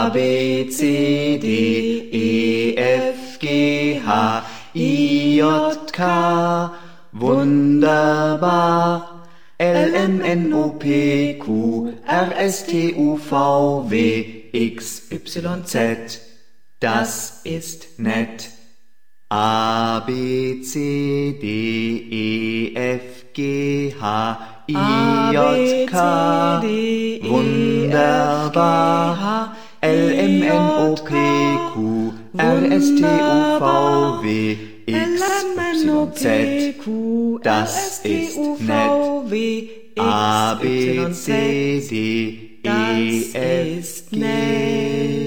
A, B, C, D, E, F, G, H, I, J, K, wunderbar. L, M, N, O, P, Q, R, S, T, U, V, W, X, Y, Z, das ist nett. A, B, C, D, E, F, G, H, I, J, K, wunderbar. L, M, N, O, P, Q, R, S, T, U, V, W, X, Y, Z, das ist nett. A, B, C, D, E, F, G,